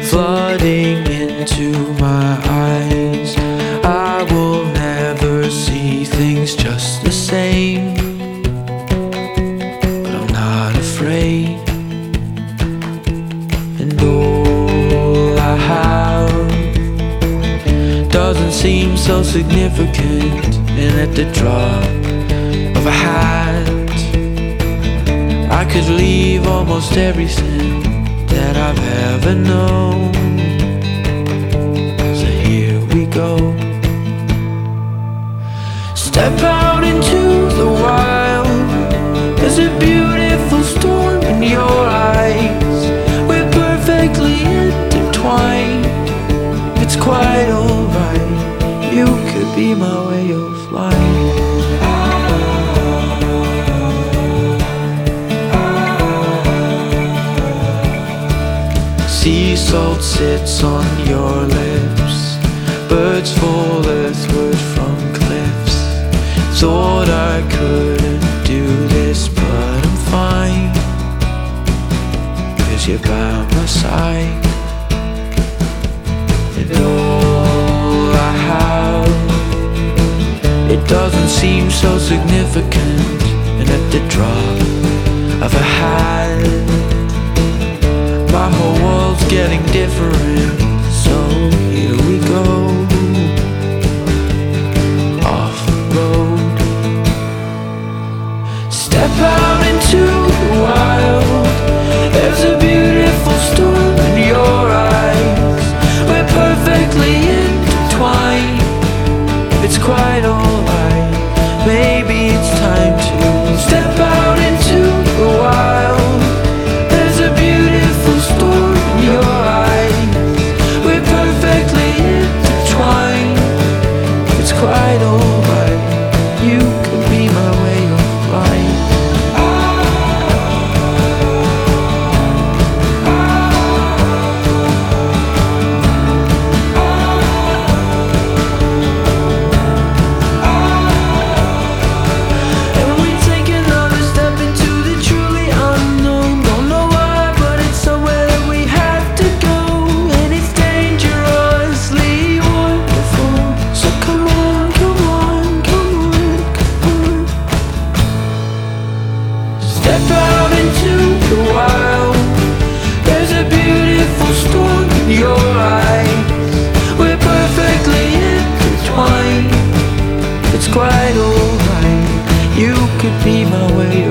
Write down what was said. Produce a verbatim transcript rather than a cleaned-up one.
flooding into my eyes. I will never see things just the same, but I'm not afraid. And all I have doesn't seem so significant, and at the drop of a hat I could leave almost everything that I've ever known. So here we go. Step out into the wild. There's a beautiful storm in your eyes. We're perfectly intertwined. It's quite alright. You could be my way of life. Sea salt sits on your lips. Birds fall earthward from cliffs. Thought I couldn't do this, but I'm fine, 'cause you're by my side. And all I have, it doesn't seem so significant, and at the drop of a hat my whole world's getting different. So here we go, off the road. Step out into the wild. There's a beautiful storm in your eyes. We're perfectly intertwined. It's quite alright. Maybe it's time to step out into the wild. There's a beautiful storm in your eyes. We're perfectly intertwined. It's quite alright. You could be my way of life. And we take another step into the truly unknown. Don't know why, but it's somewhere that we have to go, and it's dangerously wonderful. So come on, come on, come on, come on. Step out into the wild. There's a beautiful storm in your eyes. We're perfectly intertwined. It's quite alright. You could be my way